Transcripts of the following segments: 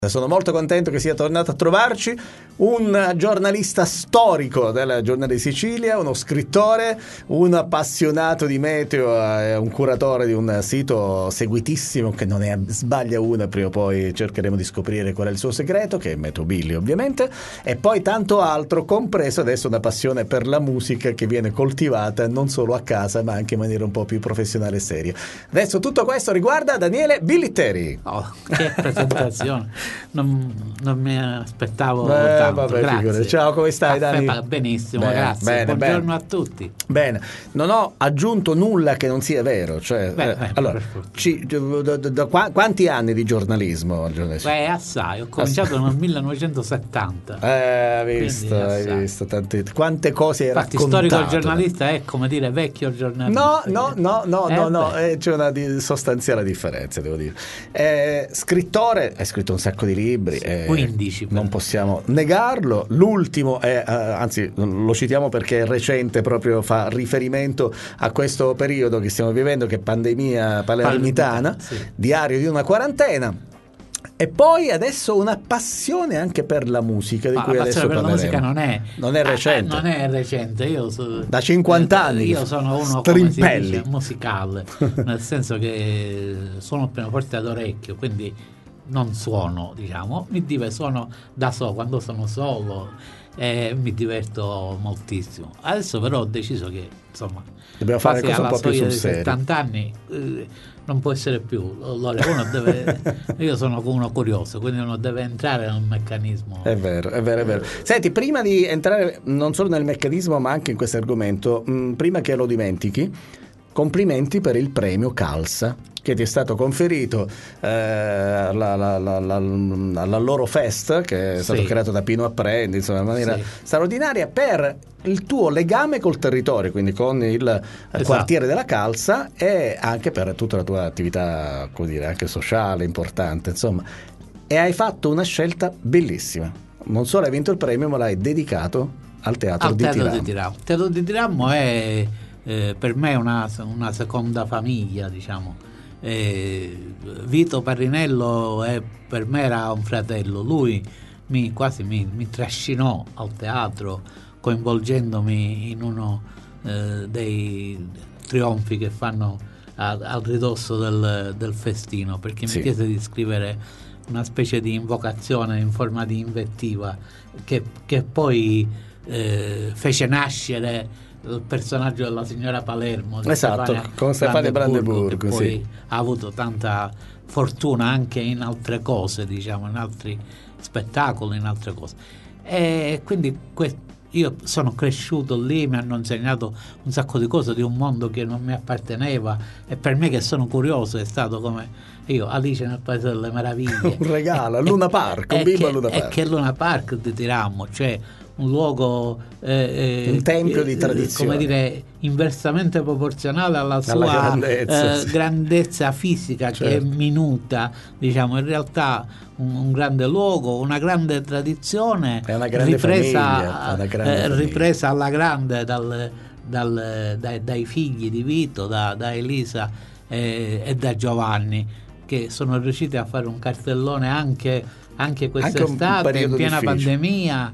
Sono molto contento che sia tornato a trovarci un giornalista storico del Giornale di Sicilia, uno scrittore, un appassionato di meteo, un curatore di un sito seguitissimo che non ne sbaglia una, prima o poi cercheremo di scoprire qual è il suo segreto, che è Metrobilly ovviamente, e poi tanto altro, compreso adesso una passione per la musica che viene coltivata non solo a casa ma anche in maniera un po' più professionale e seria. Adesso tutto questo riguarda Daniele Billiteri. Oh, che presentazione! Non mi aspettavo tanto. Grazie. Ciao, come stai, Dani? Benissimo, grazie. Buongiorno a tutti. Bene, non ho aggiunto nulla che non sia vero. Cioè, allora, quanti anni di giornalismo? Assai. Ho cominciato nel 1970. Hai visto quante cose hai raccontato. Infatti, storico giornalista è come dire vecchio giornalista. No, c'è una sostanziale differenza, devo dire. Scrittore, hai scritto un sacco di libri, 15 non possiamo negarlo. L'ultimo è, anzi lo citiamo perché è recente, proprio fa riferimento a questo periodo che stiamo vivendo, che è pandemia palermitana, sì. Diario di una quarantena. E poi adesso una passione anche per la musica, di cui adesso parleremo. La musica non è recente. Non è recente. Da 50 anni. Io sono uno come si dice, musicale, nel senso che suono il pianoforte ad orecchio, quindi non suono, diciamo, suono da solo, quando sono solo mi diverto moltissimo. Adesso però ho deciso che insomma dobbiamo fare cose un po' più sul serio. 70 anni non può essere più. Allora uno deve io sono uno curioso, quindi uno deve entrare nel meccanismo. È vero. Senti, prima di entrare non solo nel meccanismo ma anche in questo argomento, prima che lo dimentichi, complimenti per il premio Calza che ti è stato conferito alla loro fest, che è stato creato da Pino Apprendi, insomma, in maniera straordinaria, per il tuo legame col territorio, quindi con il quartiere della Calza, e anche per tutta la tua attività, come dire, anche sociale importante, insomma. E hai fatto una scelta bellissima. Non solo hai vinto il premio, ma l'hai dedicato al Teatro di Tiramo. Il Teatro di Tiramo è per me una seconda famiglia, diciamo. Vito Parrinello per me era un fratello. Lui quasi mi trascinò al teatro, coinvolgendomi in uno dei trionfi che fanno al ridosso del festino, perché mi chiese di scrivere una specie di invocazione in forma di invettiva che poi fece nascere il personaggio della signora Palermo, con Stefania Brandeburgo, che poi ha avuto tanta fortuna anche in altre cose, diciamo, in altri spettacoli, in altre cose. E quindi io sono cresciuto lì, mi hanno insegnato un sacco di cose di un mondo che non mi apparteneva, e per me, che sono curioso, è stato come io, Alice nel Paese delle Meraviglie. Un regalo, Luna Park, un bimbo a Luna Park. E che Luna Park di Tiramo, cioè un luogo un tempio di tradizione, come dire, inversamente proporzionale alla sua grandezza fisica, che è minuta, diciamo. In realtà un grande luogo, una grande tradizione, è una grande ripresa, famiglia, ripresa alla grande dai figli di Vito, da Elisa e da Giovanni, che sono riusciti a fare un cartellone anche quest'estate, in piena pandemia,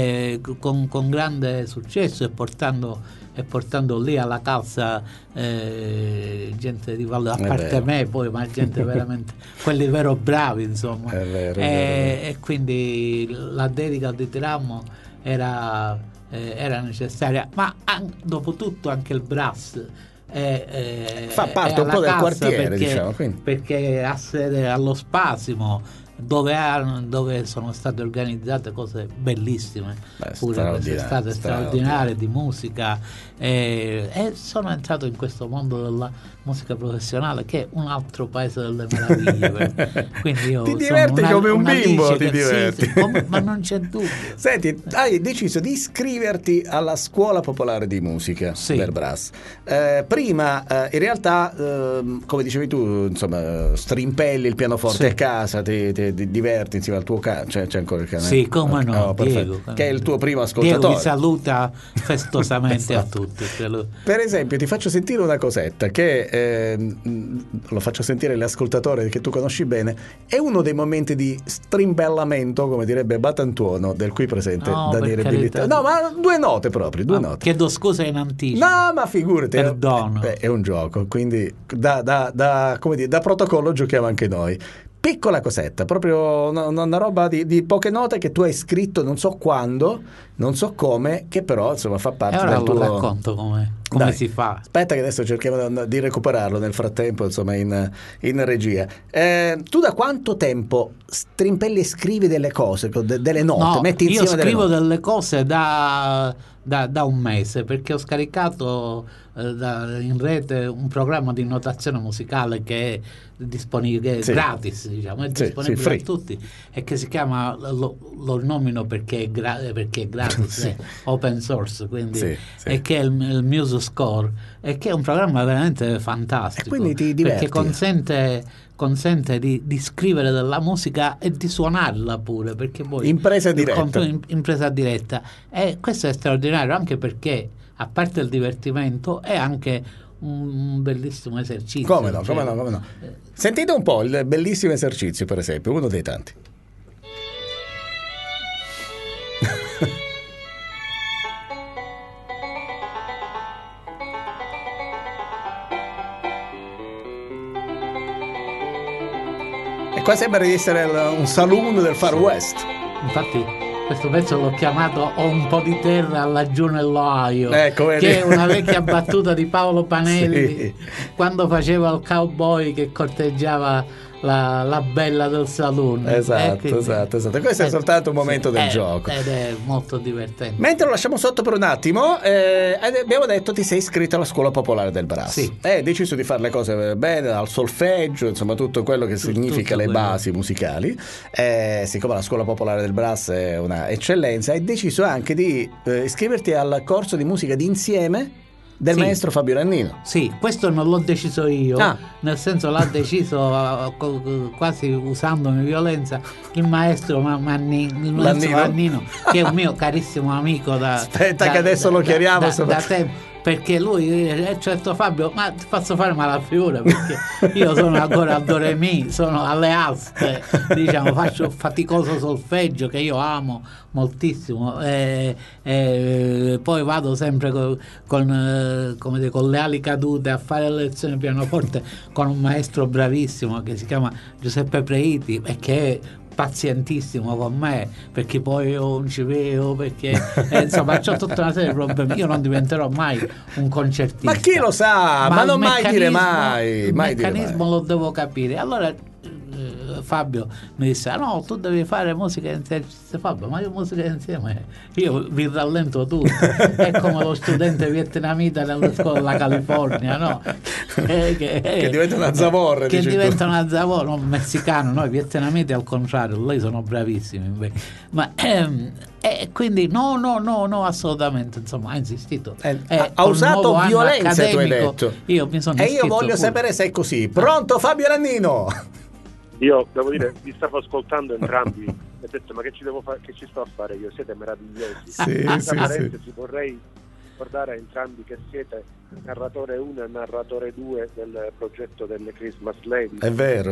con grande successo, e portando lì alla Calza gente di Valle, a parte me poi, ma gente veramente, quelli vero bravi, insomma. È vero. E quindi la dedica di Tiramo era necessaria, ma dopo tutto anche il Brass fa parte un po' del quartiere, diciamo, perché ha sede allo Spasimo, dove sono state organizzate cose bellissime, pure quest'estate straordinarie di musica, e sono entrato in questo mondo della musica professionale, che è un altro paese delle meraviglie. Quindi io ti diverti come un bimbo, ti diverti. Ma non c'è dubbio. Senti, hai deciso di iscriverti alla Scuola Popolare di Musica del Brass. Prima in realtà come dicevi tu, insomma, strimpelli il pianoforte a casa, ti ti diverti insieme al tuo cane, c'è ancora il cane? Sì, come no, Diego, che è il tuo primo Diego ascoltatore. vi saluta festosamente Esatto. a tutti. Per esempio ti faccio sentire una cosetta che lo faccio sentire l'ascoltatore che tu conosci bene, è uno dei momenti di strimbellamento, come direbbe Batantuono, del qui presente No, Daniele per carità. Billittaro. No, ma due note proprio, due note. Chiedo scusa in anticipo. No, ma figurati, Perdono. è un gioco, quindi come dire, da protocollo giochiamo anche noi. Piccola cosetta, proprio una roba di poche note che tu hai scritto non so quando, non so come, che però insomma fa parte E ora del lo tuo... racconto come Dai, si fa. Aspetta che adesso cerchiamo di recuperarlo nel frattempo, insomma, in regia. Tu da quanto tempo strimpelli e scrivi delle cose, delle note, No, metti io insieme scrivo delle note? delle cose da un mese, perché ho scaricato in rete un programma di notazione musicale che è disponibile, che è Sì. gratis, diciamo, è Sì, disponibile free. a tutti, e che si chiama, lo nomino perché è gratis, Sì. è open source, quindi Sì, sì. e che è il MuseScore, e che è un programma veramente fantastico, E quindi ti diverti. perché consente di scrivere della musica e di suonarla pure, perché poi In presa diretta. in presa diretta, e questo è straordinario, anche perché a parte il divertimento è anche un bellissimo esercizio. Come no. Sentite un po' il bellissimo esercizio, per esempio, uno dei tanti. E qua sembra di essere un saloon del Far West. Infatti questo pezzo l'ho chiamato Ho un po' di terra laggiù nell'Ohio, Ecco, vedi? che è una vecchia battuta di Paolo Panelli, Sì. quando faceva il cowboy che corteggiava la bella del saloon. Esatto. Questo è soltanto un momento del gioco. Ed è molto divertente. Mentre lo lasciamo sotto per un attimo, abbiamo detto ti sei iscritto alla scuola popolare del brass. Sì. Hai deciso di fare le cose bene, al solfeggio, insomma tutto quello che significa le quello. basi musicali. Siccome la scuola popolare del brass è una eccellenza, hai deciso anche di iscriverti al corso di musica d'insieme del Sì. maestro Fabio Rannino. Sì, questo non l'ho deciso io, Ah. nel senso l'ha deciso quasi usandomi violenza il maestro Mannino, che è un mio carissimo amico Aspetta che adesso lo chiariamo, da tempo, perché lui certo Fabio, ma ti faccio fare malafigura, perché io sono ancora a do re mi, sono alle aste, diciamo, faccio faticoso solfeggio che io amo moltissimo, poi vado sempre con le ali cadute a fare le lezioni di pianoforte con un maestro bravissimo che si chiama Giuseppe Preiti, e che è pazientissimo con me, perché poi io non ci vedo, perché insomma c'ho tutta una serie di problemi. Io non diventerò mai un concertista, Ma chi lo sa? Ma non mai dire mai. Il Mai dire meccanismo mai. lo devo capire. Allora Fabio mi disse: no, tu devi fare musica insieme. Fabio, ma io musica insieme io vi rallento tutto. È come lo studente vietnamita nella scuola della California, no? Che diventa una zavorra, che dici tu. diventa una zavorra, un messicano. Noi vietnamiti al contrario, lei sono bravissimi invece. Ma quindi no, assolutamente, insomma, ha insistito. Ha Col usato nuovo anno violenza, tu hai accademico, detto. Io mi sono E io iscritto voglio pure. sapere se è così. Pronto Fabio Rannino? Io devo dire, vi stavo ascoltando entrambi e ho detto: ma che ci devo fare, che ci sto a fare io? Siete meravigliosi. Sì, Tra sì, parentesi, vorrei ricordare a entrambi che siete narratore 1 e narratore 2 del progetto delle Christmas Lady. È vero.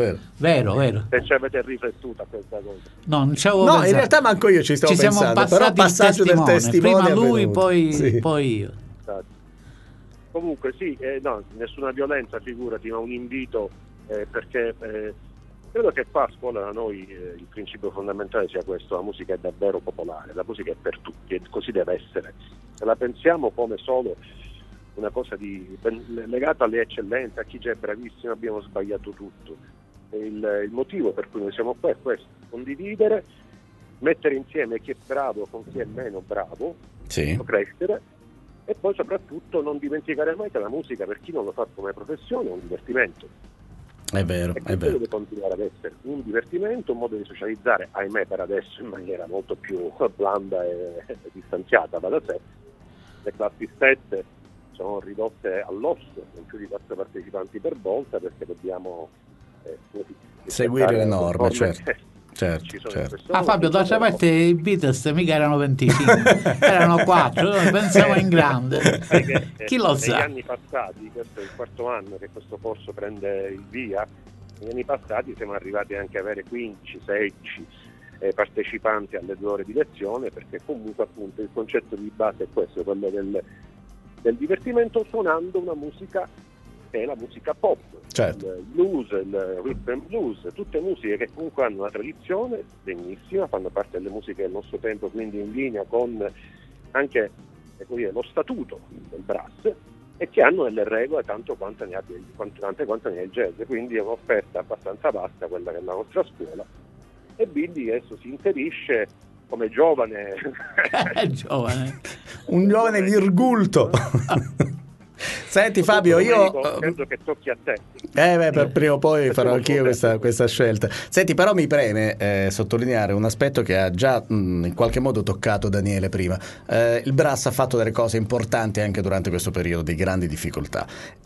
Vero. Se ci avete riflettuto a questa cosa. No, non ci avevo No, pensato. in realtà manco io ci stavo Ci siamo pensando, passati però passaggio del testimone prima è lui, avvenuto. poi, Sì. poi io. Esatto. Comunque sì, no, nessuna violenza, figurati, ma un invito perché credo che qua a scuola da noi il principio fondamentale sia questo: la musica è davvero popolare, la musica è per tutti e così deve essere. Se la pensiamo come solo una cosa legata alle eccellenze, a chi già è bravissimo, abbiamo sbagliato tutto. Il motivo per cui noi siamo qua è questo: condividere, mettere insieme chi è bravo con chi è meno bravo, Sì. crescere, e poi soprattutto non dimenticare mai che la musica, per chi non lo fa come professione, è un divertimento. È vero, E è questo vero. deve continuare ad essere un divertimento, un modo di socializzare, ahimè per adesso in maniera molto più blanda e distanziata, va da sé. Le classi strette sono ridotte all'osso, con più di 4 partecipanti per volta, perché dobbiamo seguire le norme, certo. Fabio, d'altra parte i Beatles mica erano 25, erano 4, pensiamo in grande. Chi lo sa? Negli anni passati, questo è il 4º anno che questo corso prende il via, negli anni passati siamo arrivati anche a avere 15, 16 partecipanti alle 2 ore di lezione, perché comunque appunto il concetto di base è questo, quello del divertimento suonando una musica è la musica pop, certo. Il blues, il rhythm and blues, tutte musiche che comunque hanno una tradizione benissima, fanno parte delle musiche del nostro tempo, quindi in linea con anche lo statuto del brass, e che hanno delle regole tanto quanto ne ha il jazz, quindi è un'offerta abbastanza vasta quella che è la nostra scuola, e quindi adesso si inserisce come giovane un giovane virgulto. Senti Fabio, io credo che tocchi a te. Per prima o poi farò anch'io questa scelta. Senti, però mi preme sottolineare un aspetto che ha già in qualche modo toccato Daniele prima. Il brass ha fatto delle cose importanti anche durante questo periodo di grandi difficoltà,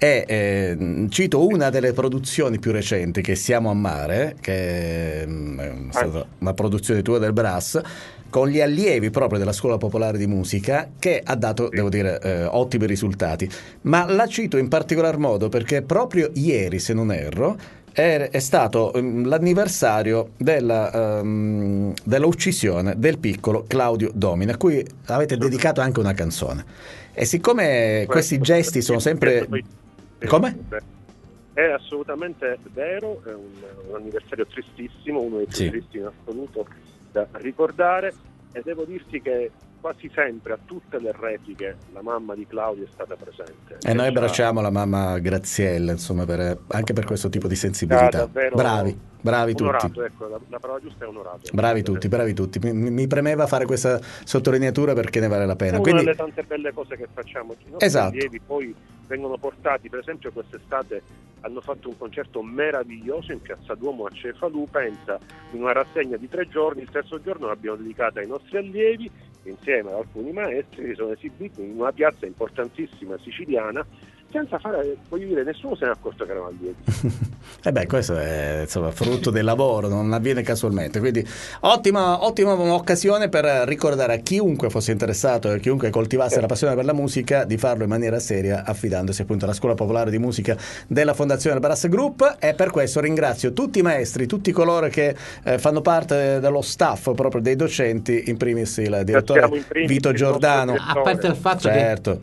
e cito una delle produzioni più recenti, che Siamo a Mare, che è stata una produzione tua del brass, con gli allievi proprio della Scuola Popolare di Musica, che ha dato, devo dire, ottimi risultati. Ma la cito in particolar modo perché proprio ieri, se non erro, è stato l'anniversario della uccisione del piccolo Claudio Domina, a cui avete dedicato anche una canzone. E siccome questi gesti sono sempre... Come? È assolutamente vero, è un anniversario tristissimo, uno dei più tristi in assoluto da ricordare, e devo dirti che quasi sempre a tutte le repliche la mamma di Claudio è stata presente. E noi abbracciamo la mamma Graziella, insomma, anche per questo tipo di sensibilità. Bravi onorato, tutti. Ecco, la parola giusta è onorato. Bravi tutti. Mi premeva fare questa sottolineatura perché ne vale la pena. È una Quindi... delle tante belle cose che facciamo. I nostri allievi poi vengono portati, per esempio quest'estate hanno fatto un concerto meraviglioso in Piazza Duomo a Cefalù, pensa, in una rassegna di 3 giorni, il terzo giorno l'abbiamo dedicata ai nostri allievi, insieme ad alcuni maestri che sono esibiti in una piazza importantissima siciliana, senza fare, voglio dire, nessuno se ne è accorto che erano allievi. Questo è insomma frutto del lavoro, non avviene casualmente, quindi ottima occasione per ricordare a chiunque fosse interessato e chiunque coltivasse la passione per la musica di farlo in maniera seria, affidandosi appunto alla Scuola Popolare di Musica della Fondazione Brass Group. E per questo ringrazio tutti i maestri, tutti coloro che fanno parte dello staff, proprio dei docenti, in primis il direttore Vito Giordano. A parte il fatto che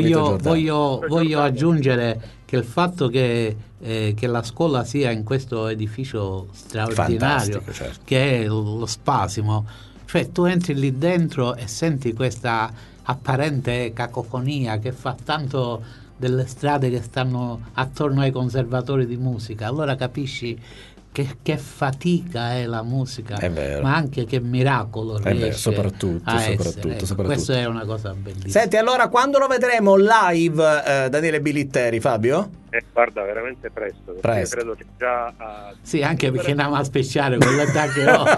voglio aggiungere che il fatto che la scuola sia in questo edificio straordinario, certo, che è lo Spasimo, cioè tu entri lì dentro e senti questa apparente cacofonia che fa tanto delle strade che stanno attorno ai conservatori di musica, allora capisci che fatica è la musica, è ma anche che miracolo riesce soprattutto. Questa è una cosa bellissima. Senti, allora quando lo vedremo live, Daniele Bilitteri, Fabio? Guarda, veramente presto. Io credo che già sì, anche perché andiamo a speciare con l'età che ho.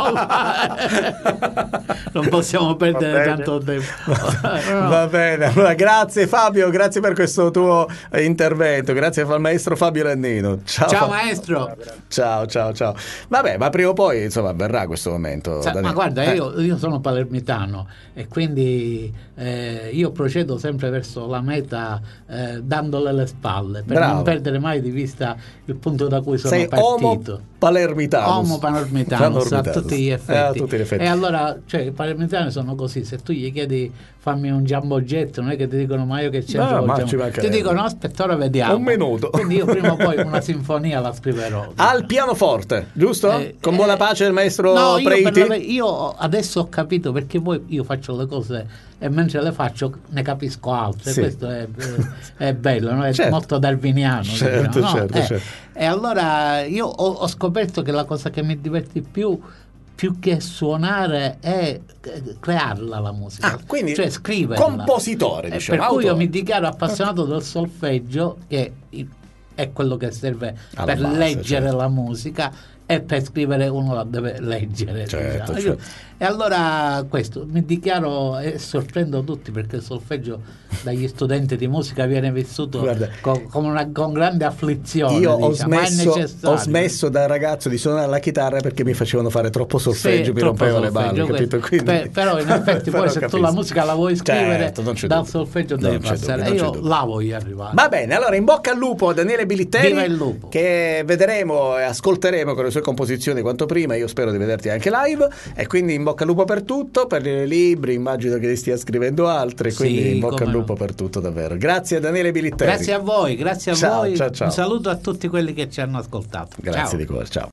Non possiamo perdere tanto tempo. Va bene, allora grazie Fabio, grazie per questo tuo intervento, grazie al maestro Fabio Lannino. Ciao maestro. Ciao. Vabbè, ma prima o poi insomma verrà questo momento. Ma guarda, io sono palermitano e quindi io procedo sempre verso la meta dandole le spalle, per non perdere mai di vista il punto da cui sono partito. Homo palermitano a tutti gli effetti. E allora, cioè, i palermitani sono così, se tu gli chiedi fammi un giamboggetto, non è che ti dicono ma io che c'entro, ti dicono aspetta, ora vediamo un minuto. Quindi io prima o poi una sinfonia la scriverò al pianoforte, giusto? Con buona pace del maestro Preiti. Io adesso ho capito perché io faccio le cose e mentre le faccio ne capisco altre, questo è bello, no? È molto darwiniano, certo. E allora io ho scoperto che la cosa che mi diverte più che suonare è crearla la musica, quindi cioè scriverla, compositore, diciamo, per cui io mi dichiaro appassionato del solfeggio, che è quello che serve per leggere la musica, e per scrivere uno la deve leggere. Certo, diciamo. certo. E allora questo mi dichiaro e sorprendo tutti, perché il solfeggio dagli studenti di musica viene vissuto Guarda, con grande afflizione. Io diciamo, ma è necessario. ho smesso da ragazzo di suonare la chitarra perché mi facevano fare troppo solfeggio, mi rompevano le balle, capito? Quindi... però in effetti poi se tu la musica la vuoi scrivere, certo, non c'è dal dubbio. solfeggio Non devi c'è passare. dubbio, non c'è Io dubbio. là voglio arrivare. Va bene, allora in bocca al lupo a Daniele Billitteri, Viva il lupo. che vedremo e ascolteremo con le sue composizioni quanto prima. Io spero di vederti anche live, e quindi in bocca al lupo per tutto, per i libri, immagino che li stia scrivendo altri, quindi Sì, in bocca al come lupo no. per tutto davvero. Grazie a Daniele Billitteri. Grazie a voi, grazie a Ciao, voi. ciao, ciao. Un saluto a tutti quelli che ci hanno ascoltato. Grazie Ciao. di cuore, ciao.